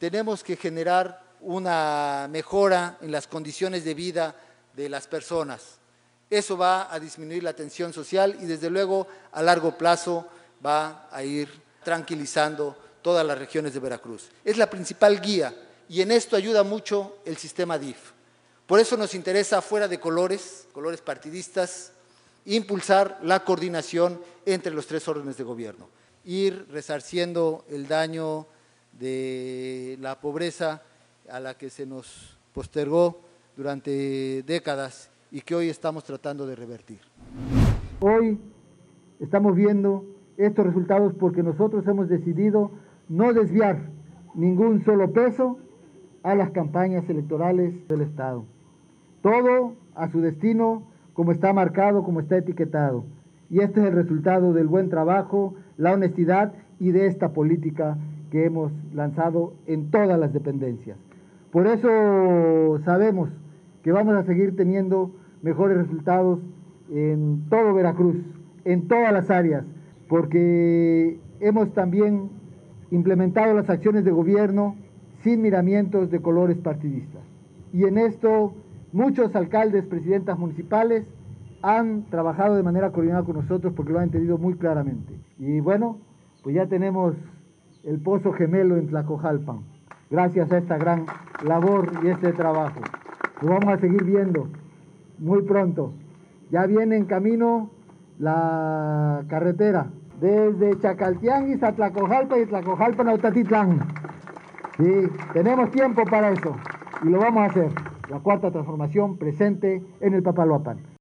tenemos que generar una mejora en las condiciones de vida de las personas. Eso va a disminuir la tensión social y desde luego a largo plazo va a ir tranquilizando todas las regiones de Veracruz. Es la principal guía y en esto ayuda mucho el sistema DIF. Por eso nos interesa, fuera de colores partidistas, impulsar la coordinación entre los tres órdenes de gobierno, ir resarciendo el daño de la pobreza a la que se nos postergó durante décadas y que hoy estamos tratando de revertir. Hoy estamos viendo estos resultados porque nosotros hemos decidido no desviar ningún solo peso a las campañas electorales del Estado. Todo a su destino, como está marcado, como está etiquetado. Y este es el resultado del buen trabajo, la honestidad y de esta política que hemos lanzado en todas las dependencias. Por eso sabemos que vamos a seguir teniendo mejores resultados en todo Veracruz, en todas las áreas, porque hemos también implementado las acciones de gobierno sin miramientos de colores partidistas. Y en esto muchos alcaldes, presidentas municipales han trabajado de manera coordinada con nosotros porque lo han entendido muy claramente. Y bueno, pues ya tenemos el pozo gemelo en Tlacojalpan, gracias a esta gran labor y este trabajo. Lo vamos a seguir viendo muy pronto. Ya viene en camino la carretera desde Chacaltianguis a Tlacojalpan y Tlacojalpan a Otatitlán. Sí, tenemos tiempo para eso y lo vamos a hacer. La cuarta transformación presente en el Papaloapan.